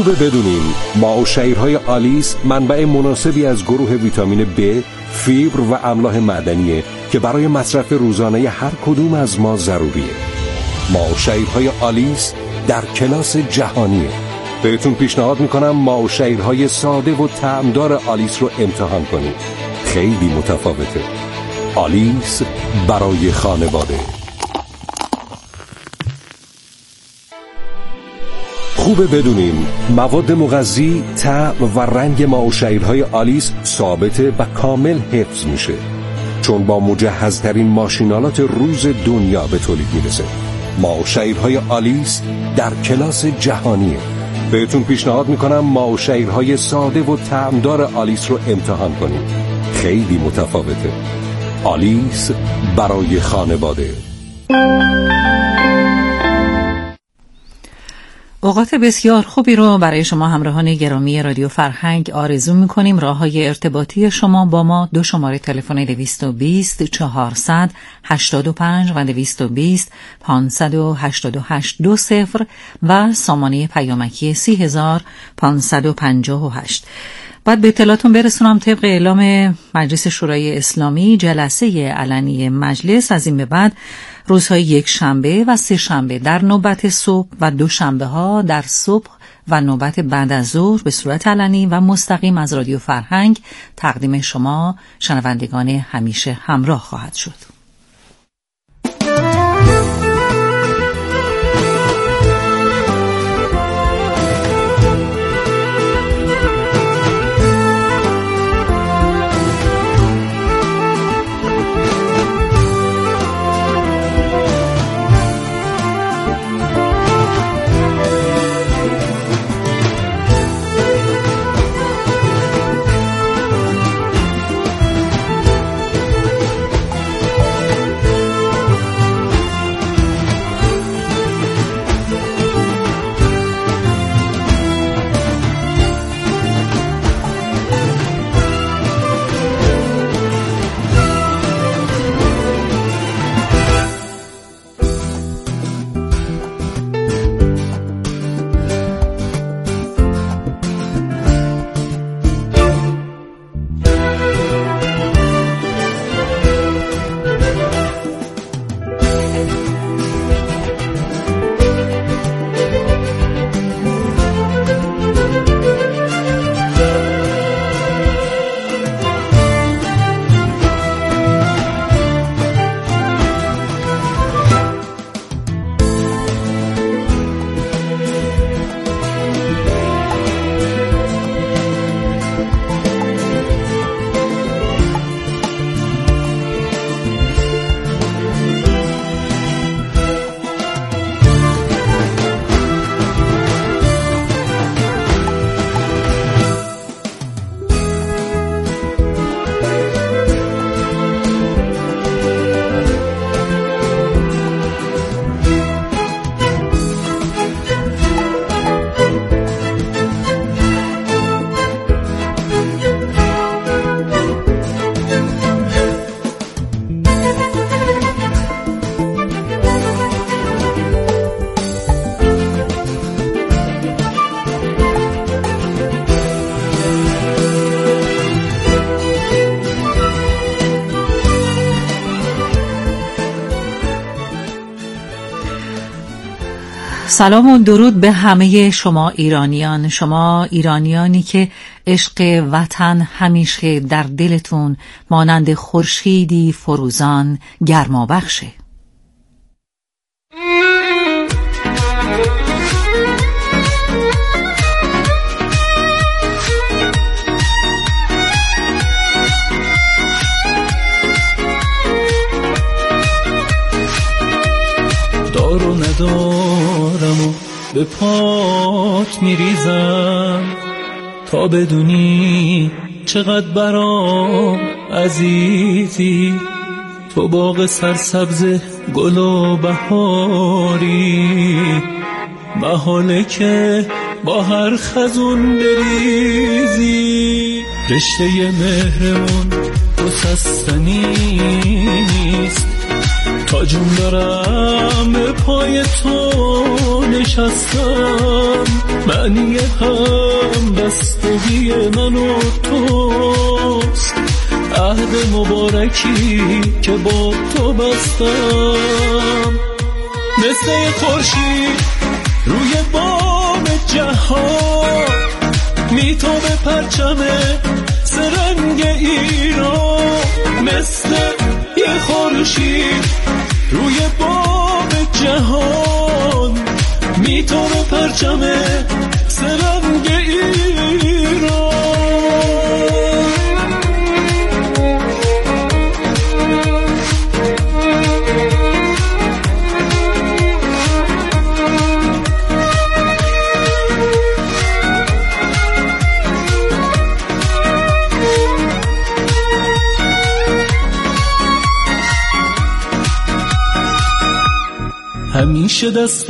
خوبه بدونین ماه و شعیرهای آلیس منبع مناسبی از گروه ویتامین B، فیبر و املاح معدنیه که برای مصرف روزانه هر کدوم از ما ضروریه. ماه و شعیرهای آلیس در کلاس جهانیه. بهتون پیشنهاد میکنم ماه و شعیرهای ساده و طعمدار آلیس رو امتحان کنید. خیلی متفاوته. آلیس برای خانواده. خوبه بدونیم مواد مغذی، طعم و رنگ ماه و شعیرهای آلیس ثابته و کامل حفظ میشه، چون با مجهزترین ماشینالات روز دنیا به تولید میرسه. ماه و شعیرهای آلیس در کلاس جهانیه. بهتون پیشنهاد میکنم ماه و شعیرهای ساده و طعمدار آلیس رو امتحان کنید. خیلی متفاوته. آلیس برای خانواده. اوقات بسیار خوبی رو برای شما همراهان گرامی رادیو فرهنگ آرزو می‌کنیم. راه‌های ارتباطی شما با ما 2 شماره تلفن 220 400 85 و 220 588 20 و سامانه پیامکی 30558. بعد به اطلاعاتون برسونم طبق اعلام مجلس شورای اسلامی جلسه علنی مجلس از این به بعد روزهای یک شنبه و 3 شنبه در نوبت صبح و 2 شنبه ها در صبح و نوبت بعد از ظهر به صورت علنی و مستقیم از رادیو فرهنگ تقدیم شما شنوندگان همیشه همراه خواهد شد. سلام و درود به همه شما ایرانیان، شما ایرانیانی که عشق وطن همیشه در دلتون مانند خورشیدی فروزان گرما بخشه. دارو ندارم و به پات میریزم تا بدونی چقدر برام عزیزی. تو باغ سرسبز گل و بهاری، محاله که با هر خزون بریزی. رشته مهرمون گسستنی نیست، تا جون دارم به پای تو نشستم، معنی هم بستگی من و توست، عهد مبارکی که با تو بستم. مثل خورشید روی بام جهان، میتابه پرچم سرنگ ایران. مثل یه خورشید روی بام جهان، میتابه پرچم سرنگ ایران. همیشه دست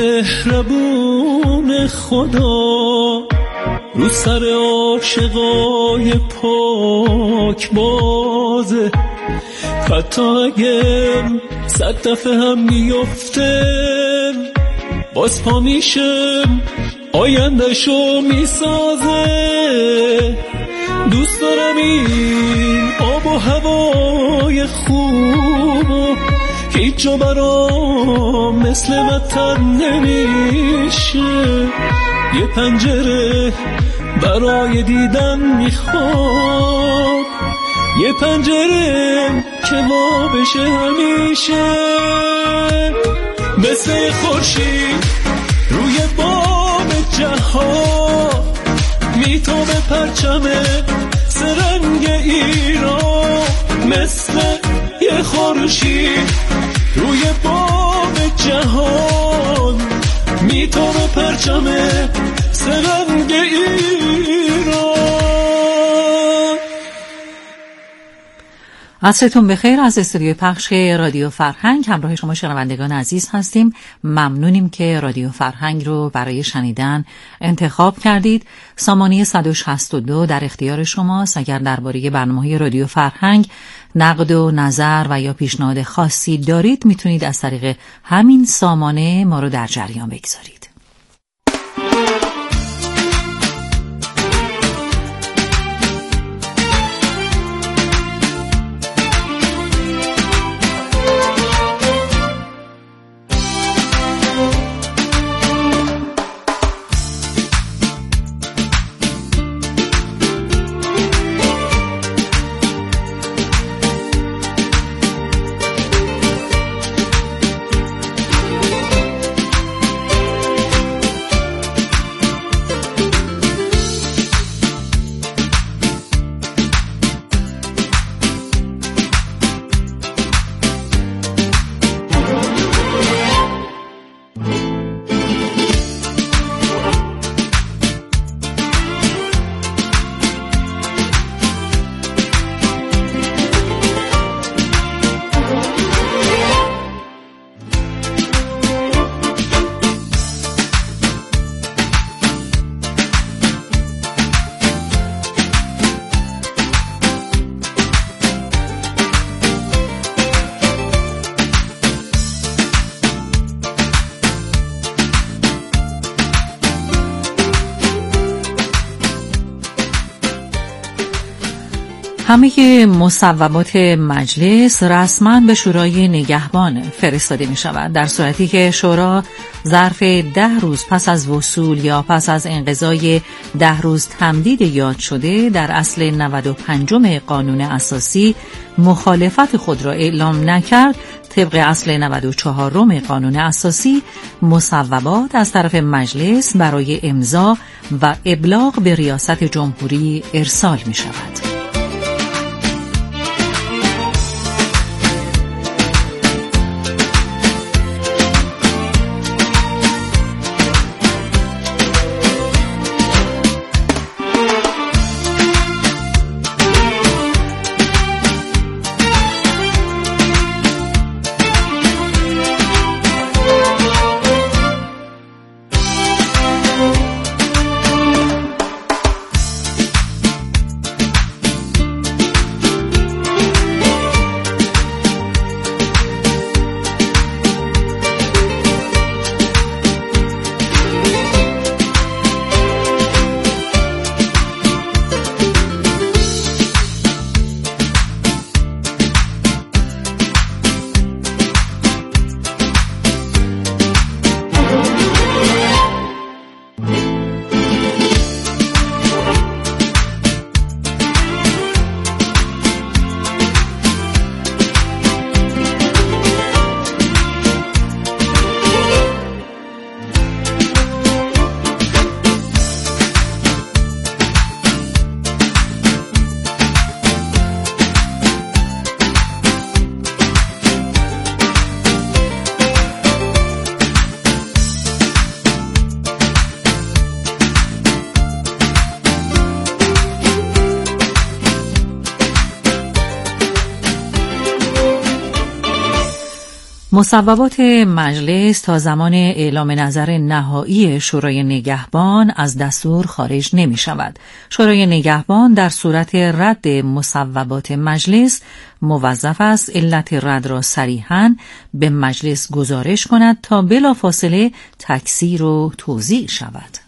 مهربون خدا رو سر عاشقای پاک بازه، حتی اگه 100 دفعه هم میفته باز پا میشم آینده‌شو میسازه. دوست دارم این آب و هوای خوب، هیچ جا برام مثل وطن نمیشه. یه پنجره برای دیدن میخواد، یه پنجره که وا بشه همیشه. مثل خورشید روی بام جهان، میتابه پرچم سرنگ ایران. مثل یه خورشید روی بام جهان، میتابه پرچم سرنگ ایران. عصرتون بخیر. از استودیوی پخش رادیو فرهنگ همراه شما شنوندگان عزیز هستیم. ممنونیم که رادیو فرهنگ رو برای شنیدن انتخاب کردید. سامانه 162 در اختیار شماست. اگر درباره برنامه‌های رادیو فرهنگ نقد و نظر و یا پیشنهاد خاصی دارید، میتونید از طریق همین سامانه ما رو در جریان بگذارید. همه مصوبات مجلس رسما به شورای نگهبان فرستاده می شود، در صورتی که شورا ظرف 10 روز پس از وصول یا پس از انقضای 10 روز تمدید یاد شده در اصل 95 قانون اساسی مخالفت خود را اعلام نکرد، طبق اصل 94 قانون اساسی مصوبات از طرف مجلس برای امضا و ابلاغ به ریاست جمهوری ارسال می شود. مصوبات مجلس تا زمان اعلام نظر نهایی شورای نگهبان از دستور خارج نمی شود. شورای نگهبان در صورت رد مصوبات مجلس موظف است علت رد را صریحاً به مجلس گزارش کند تا بلافاصله تکثیر و توزیع شود.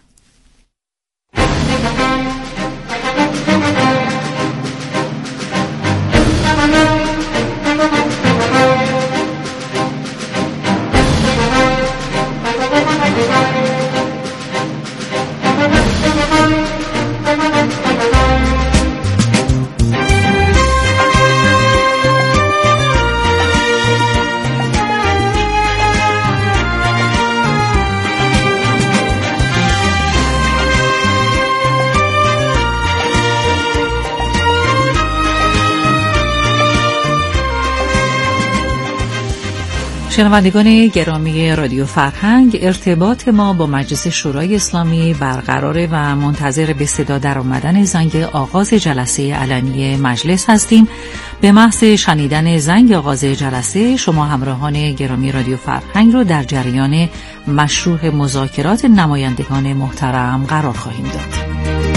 شنوندگان گرامی رادیو فرهنگ، ارتباط ما با مجلس شورای اسلامی برقرار و منتظر به صدا در آمدن زنگ آغاز جلسه علنی مجلس هستیم. به محض شنیدن زنگ آغاز جلسه شما همراهان گرامی رادیو فرهنگ رو در جریان مشروع مذاکرات نمایندگان محترم قرار خواهیم داد.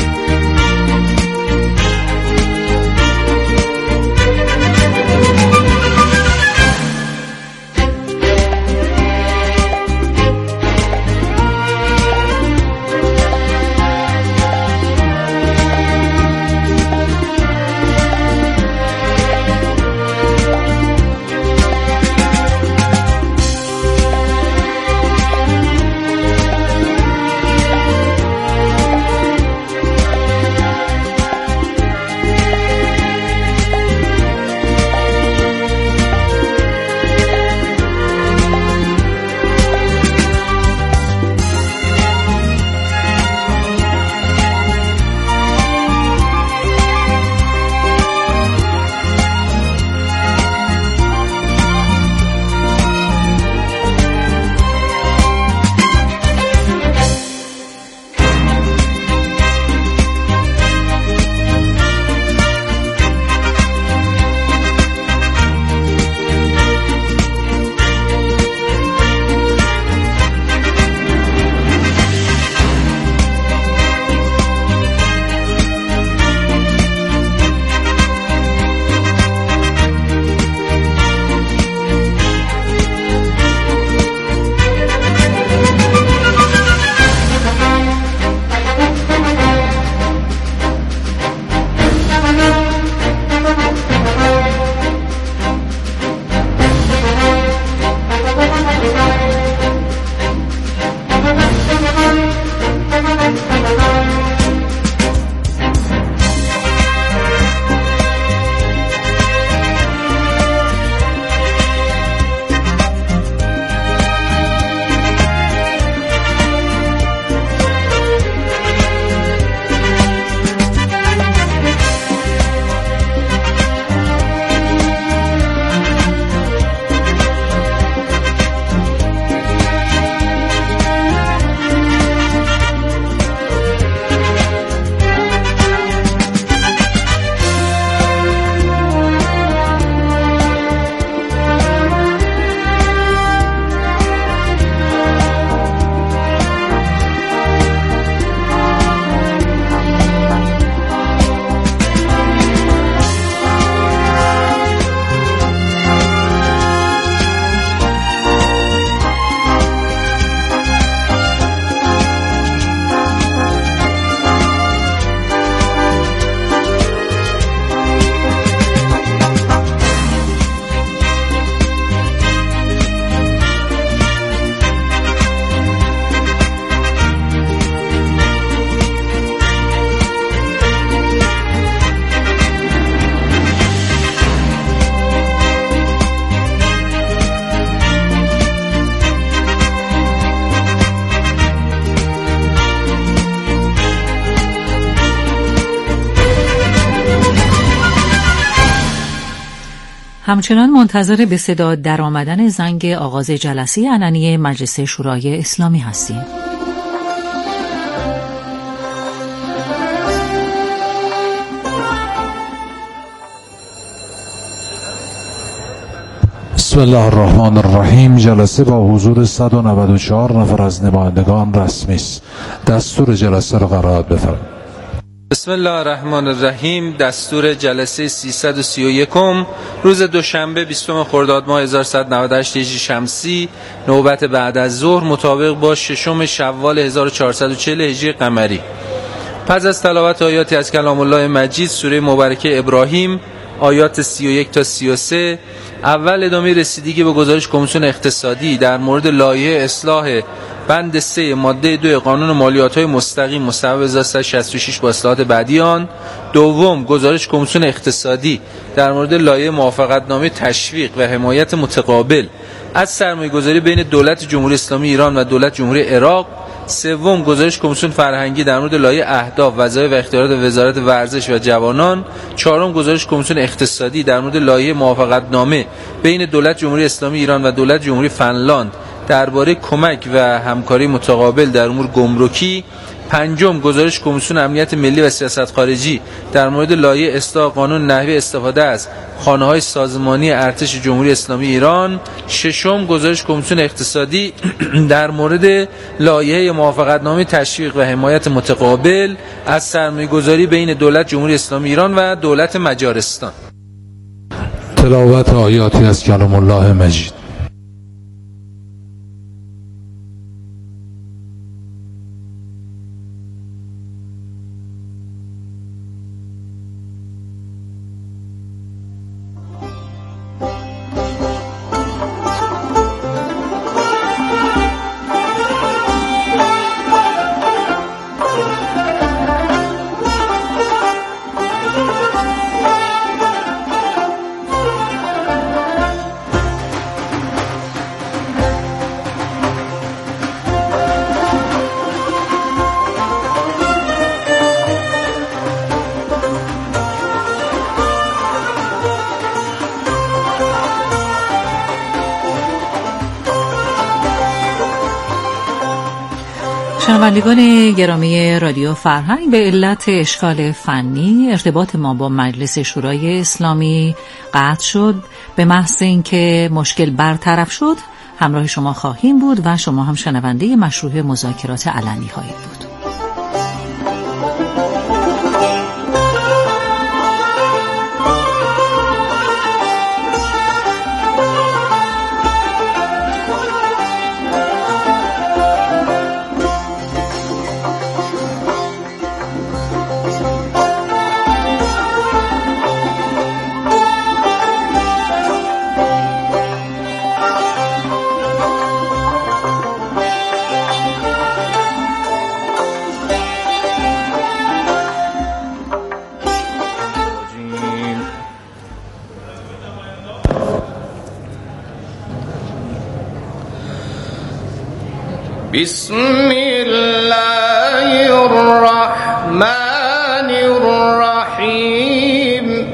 همچنان منتظر به صدا در آمدن زنگ آغاز جلسه علنی مجلس شورای اسلامی هستیم. بسم الله الرحمن الرحیم. جلسه با حضور 194 نفر از نمایندگان رسمی است. دستور جلسه را قرائت بفرمایید. بسم الله الرحمن الرحیم. دستور جلسه 331 روز دوشنبه 20 خرداد ماه 1198 هجری شمسی، نوبت بعد از ظهر مطابق با 6 شوال 1440 هجری قمری. پس از تلاوت آیاتی از کلام الله مجید سوره مبارکه ابراهیم آیات 31 تا 33، اول ادامه رسیدگی به گزارش کمیسیون اقتصادی در مورد لایحه اصلاح بند 3 ماده 2 قانون مالیات‌های مستقیم مصوب 1366 با اصلاحات بعدی آن. دوم، گزارش کمیسیون اقتصادی در مورد لایحه موافقتنامه تشویق و حمایت متقابل از سرمایه‌گذاری بین دولت جمهوری اسلامی ایران و دولت جمهوری عراق. سوم، گزارش کمیسیون فرهنگی در مورد لایحه اهداف، وظایف و اختیارات وزارت ورزش و جوانان. چهارم، گزارش کمیسیون اقتصادی در مورد لایحه موافقتنامه بین دولت جمهوری اسلامی ایران و دولت جمهوری فنلاند درباره کمک و همکاری متقابل در امور گمرکی. پنجم، گزارش کمیسیون امنیت ملی و سیاست خارجی در مورد لایحه اصلاح قانون نحوه استفاده از خانه‌های سازمانی ارتش جمهوری اسلامی ایران. ششم، گزارش کمیسیون اقتصادی در مورد لایحه موافقتنامه تشویق و حمایت متقابل از سرمایه‌گذاری بین دولت جمهوری اسلامی ایران و دولت مجارستان. تلاوت آیاتی از کلام الله مجید. شنوندگان گرامی رادیو فرهنگ، به علت اشکال فنی ارتباط ما با مجلس شورای اسلامی قطع شد. به محض اینکه مشکل برطرف شد همراه شما خواهیم بود و شما هم شنونده مشروع مذاکرات علنی خواهید بود. بسم الله الرحمن الرحیم.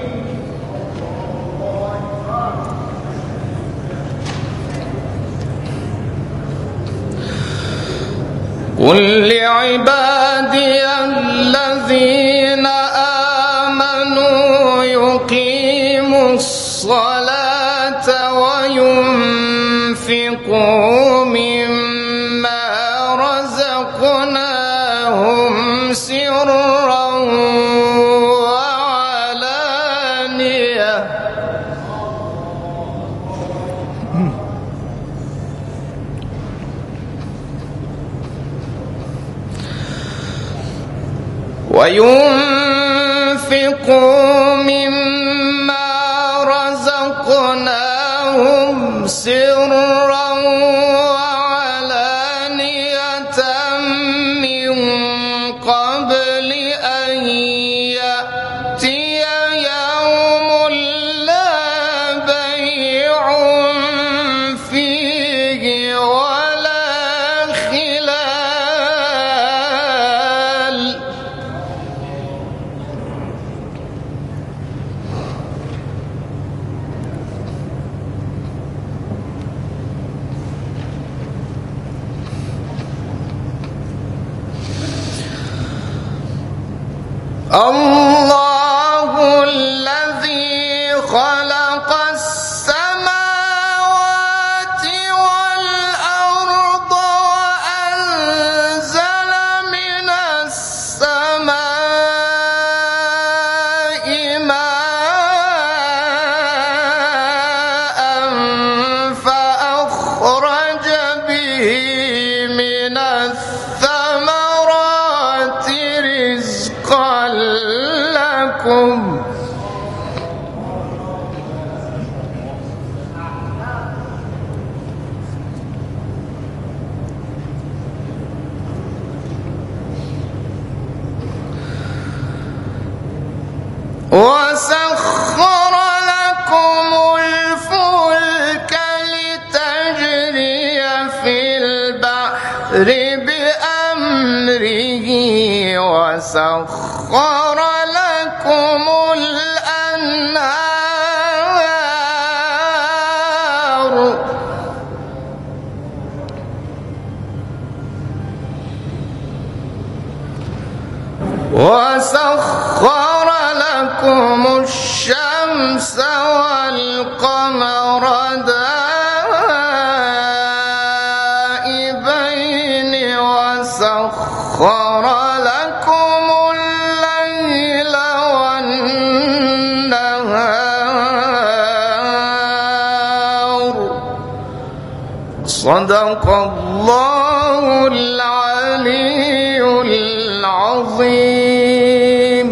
قل لعبادي الذين آمنوا يقيموا الصلاة وينفقوا مما رزقناهم سرا وعلانية وينفقوا مما رزقناهم سرا وعلانية من قبل أن يأتي يوم لا بيع فيه ولا خلال وسخر لكم الأنهار وسخر لكم الشمس والقمر دائبين وسخر لكم الليل والنهار صدق الله العلي العظيم.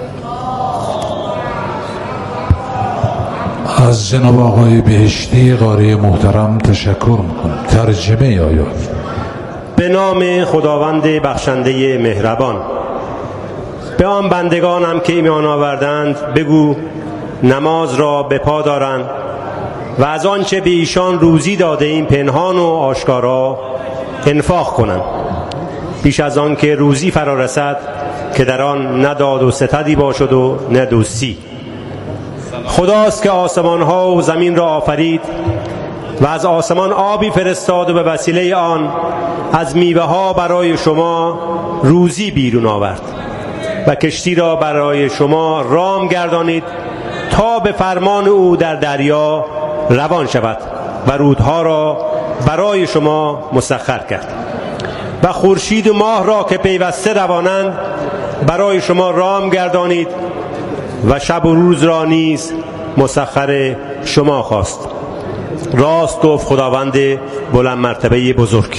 از جناب آقای بهشتی قاری محترم تشکر میکنم. ترجمه آیات. به نام خداوند بخشنده مهربان. به آن بندگانم که ایمان آوردند بگو نماز را به پا دارند و از آنچه به ایشان روزی داده این پنهان و آشکارا انفاق کنند، پیش از آن که روزی فرا رسد که در آن نه داد و ستدی باشد و نه دوستی. خداست که آسمان ها و زمین را آفرید و از آسمان آبی فرستاد و به وسیله آن از میوه ها برای شما روزی بیرون آورد و کشتی را برای شما رام گردانید تا به فرمان او در دریا روان شود و رودها را برای شما مسخر کرد و خورشید و ماه را که پیوسته روانند برای شما رام گردانید و شب و روز را نیز مسخر شما خواست. راست گفت خداوند بلند مرتبه بزرگ.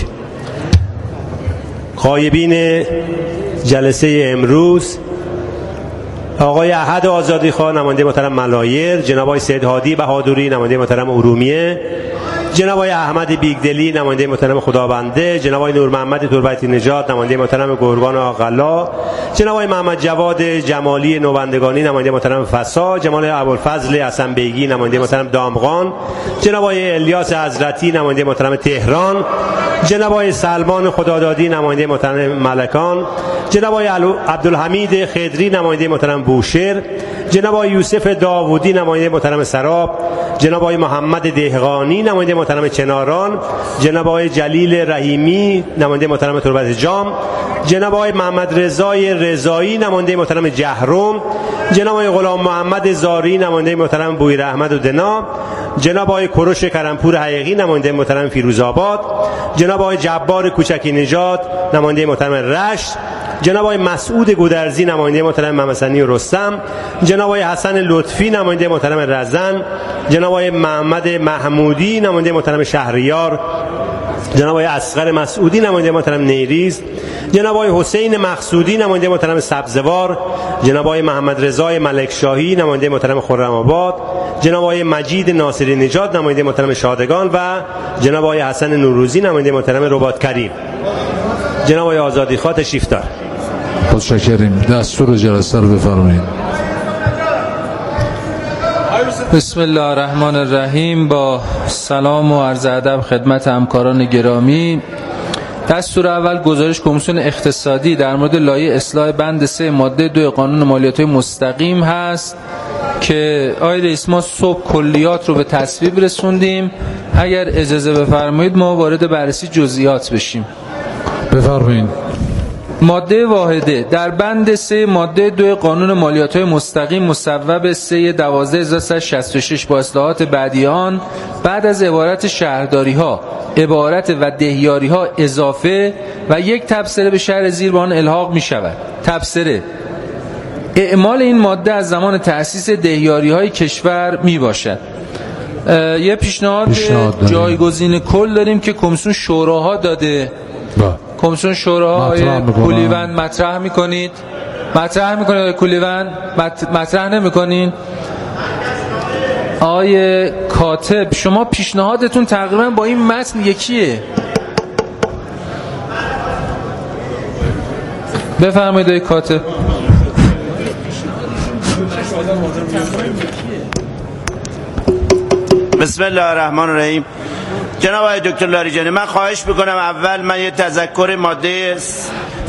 غایبین جلسه امروز آقای احد آزادیخواه نماینده محترم ملایر، جناب آقای سید هادی بهادری نماینده محترم ارومیه، جناب آقای احمد بیگدلی نماینده محترم خدابنده، جناب آقای نور محمد تربتی نژاد نماینده محترم گرگان آقلا، جناب آقای محمد جواد جمالی نوبندگانی نماینده محترم فسا، جناب آقای ابوالفضل حسن بیگی نماینده محترم دامغان، جناب آقای الیاس حضرتی نماینده محترم تهران، جناب آقای سلمان خدادادی نماینده محترم ملکان، جناب آقای عبدالحمید خضری نماینده محترم بوشهر، جناب آقای یوسف داوودی نماینده محترم سراب، جناب آقای محمد دهقانی نماینده محترم چناران، جناب آقای جلیل رحیمی نماینده محترم تربت جام، جناب آقای محمد رضای رضایی نماینده محترم جهرم، جناب آقای غلام محمد زاری نماینده محترم بویر احمد و دنا، جناب آقای کوروش کرمپور حقیقی نماینده محترم فیروزآباد، جناب آقای جبار کوچکی نژاد نماینده محترم رشت، جناب آقای مسعود گودرزی نماینده محترم محمدثانی و رستم، جناب آقای حسن لطفی نماینده محترم رزن، جناب آقای محمد محمودی نماینده محترم شهریار، جناب آقای اصغر مسعودی نماینده محترم نیریز، جناب آقای حسین مقصودی نماینده محترم سبزوار، جناب آقای محمد رضای ملک شاهی نماینده محترم خرم‌آباد، جناب آقای مجید ناصری نژاد نماینده محترم شادگان و جناب آقای حسن نوروزی نماینده محترم رباط کریم. جناب آقای آزادیخواه تشریف دار. متشکریم. دستور جلسه رو بفرمایید. بسم الله الرحمن الرحیم. با سلام و عرض ادب خدمت همکاران گرامی. دستور اول گزارش کمیسیون اقتصادی در مورد لایحه اصلاح بند 3 ماده 2 قانون مالیات مستقیم هست که آقای رئیس ما صبح کلیات رو به تصویب رسوندیم. اگر اجازه بفرمایید ما وارد بررسی جزئیات بشیم. بفرمایید. ماده واحده در بند 3 ماده 2 قانون مالیات مستقیم مصوب 3/12/1366 با اصلاحات بعدی آن بعد از عبارت شهرداری ها عبارت و دهیاری ها اضافه و یک تبصره به شهر زیر با آن الحاق می شود. تبصره: اعمال این ماده از زمان تأسیس دهیاری های کشور می باشد. یه پیشنهاد جایگزین کل داریم که کمیسیون شوراها داده. کمیسیون شوراها کولیوند مطرح میکنید؟ مطرح میکنید کولیوند؟ مطرح نمیکنین؟ آقای کاتب شما پیشنهادتون تقریبا با این متن یکیه. بفرمایید آقای کاتب. بسم الله الرحمن الرحیم. جناب آقای دکتر لاریجانی، من خواهش میکنم اول من یه تذکر ماده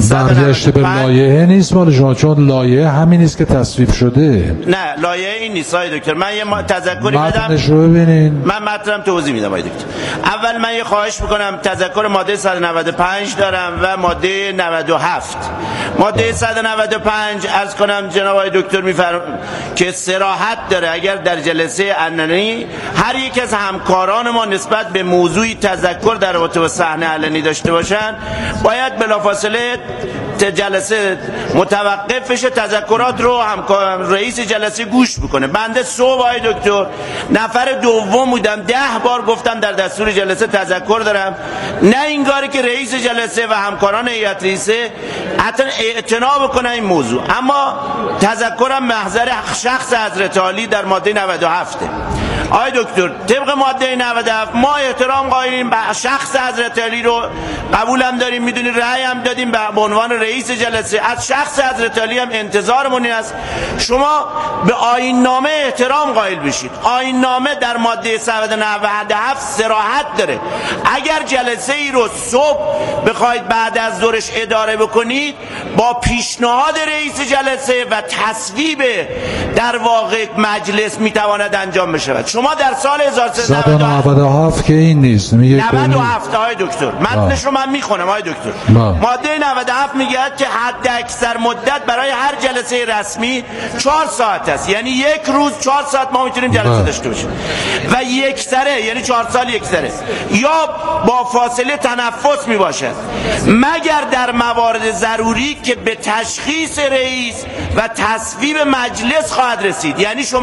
برگشت به لایحه نیست مال شما، چون لایحه همین نیست که تصویب شده. نه لایحه این نیست آقای دکتر. من یه تذکری بدم، متنش رو ببینین. من مطلبم توضیح میدم آقای دکتر. اول من یه خواهش میکنم، تذکر ماده 195 دارم و ماده 97. ماده 195 عرض کنم جناب آقای دکتر که صراحت داره اگر در جلسه علنی هر یک از همکاران ما نسبت به موضوعی تذکر در رابطه با صحنه علنی داشته باشن، باید بلافاصله جلسه متوقف بشه، تذکرات رو رئیس جلسه گوش بکنه. بنده صبح آقای دکتر نفر دوم بودم، 10 بار گفتم در دستور جلسه تذکر دارم، نه اینگاری که رئیس جلسه و همکاران هیئت رئیسه حتی اعتنا بکنن این موضوع. اما تذکرم محضر شخص حضرت عالی در ماده 97. آقای دکتر طبق ماده 97 ما احترام قائلیم به شخص حضرت علی رو قبولم داریم، میدونید رأی هم دادیم به عنوان رئیس جلسه. از شخص حضرت علی هم انتظارمون این است شما به آیین نامه احترام قائل بشید. آیین نامه در ماده 197 صراحت داره اگر جلسه ای رو صبح بخواید بعد از ظهرش اداره بکنید با پیشنهاد رئیس جلسه و تصویب در واقع مجلس میتواند انجام بشود. شما در سال 1397 که این نیست، میگه 97 آقای دکتر، متنش رو من میخونم آقای دکتر. ماده 97 میگه که حد اکثر مدت برای هر جلسه رسمی 4 ساعت است، یعنی یک روز 4 ساعت ما میتونیم جلسه داشته باشیم و یک سره، یعنی 4 سال یک سره، یا با فاصله تنفس میباشد مگر در موارد ضروری که به تشخیص رئیس و تصویب مجلس خواهد رسید. یعنی شما